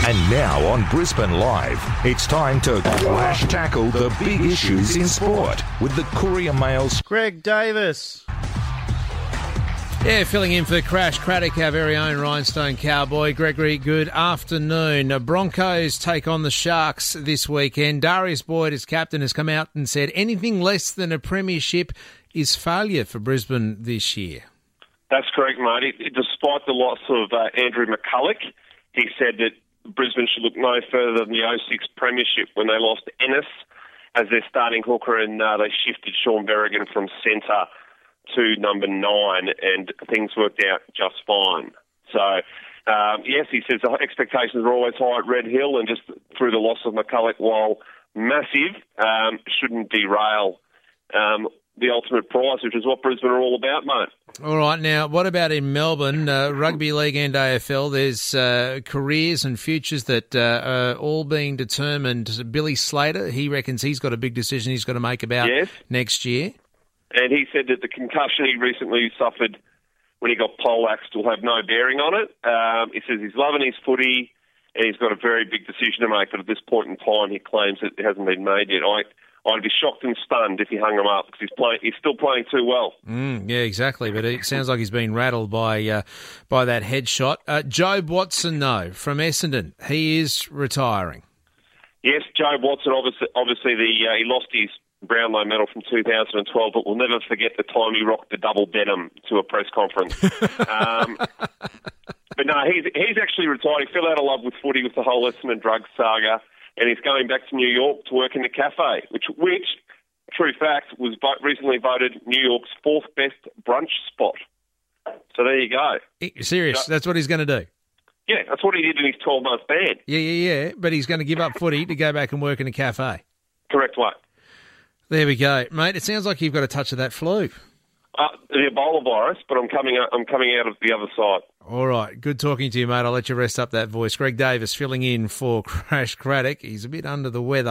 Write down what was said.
And now on Brisbane Live, it's time to crash tackle the big issues in sport with the Courier Mail's Greg Davis. Yeah, filling in for Crash Craddock, our very own Rhinestone Cowboy. Gregory, good afternoon. Broncos take on the Sharks this weekend. Darius Boyd, as captain, has come out and said anything less than a premiership is failure for Brisbane this year. That's correct, mate. Despite the loss of Andrew McCulloch, he said that Brisbane should look no further than the 06 premiership when they lost Ennis as their starting hooker and they shifted Sean Berrigan from centre to number 9 and things worked out just fine. So, yes, he says the expectations are always high at Red Hill and just through the loss of McCulloch, while massive, shouldn't derail the ultimate prize, which is what Brisbane are all about, mate. All right, now, what about in Melbourne? Rugby League and AFL, there's careers and futures that are all being determined. Billy Slater, he reckons he's got a big decision he's got to make about next year. And he said that the concussion he recently suffered when he got poleaxed will have no bearing on it. He says he's loving his footy and he's got a very big decision to make, but at this point in time he claims that it hasn't been made yet. I'd be shocked and stunned if he hung him up because he's still playing too well. Yeah, exactly. But it sounds like he's been rattled by that headshot. Jobe Watson, though, from Essendon, he is retiring. Yes, Jobe Watson, obviously he lost his Brownlow medal from 2012, but we'll never forget the time he rocked the double denim to a press conference. But no, he's actually retired. He fell out of love with footy with the whole Essendon drugs saga. And he's going back to New York to work in the cafe, which true fact, was recently voted New York's 4th best brunch spot. So there you go. Serious? That's what he's going to do? Yeah, that's what he did in his 12-month ban. Yeah. But he's going to give up footy to go back and work in a cafe. Correct, mate. There we go. Mate, it sounds like you've got a touch of that flu. The Ebola virus, but I'm coming out of the other side. All right. Good talking to you, mate. I'll let you rest up that voice. Greg Davis filling in for Crash Craddock. He's a bit under the weather.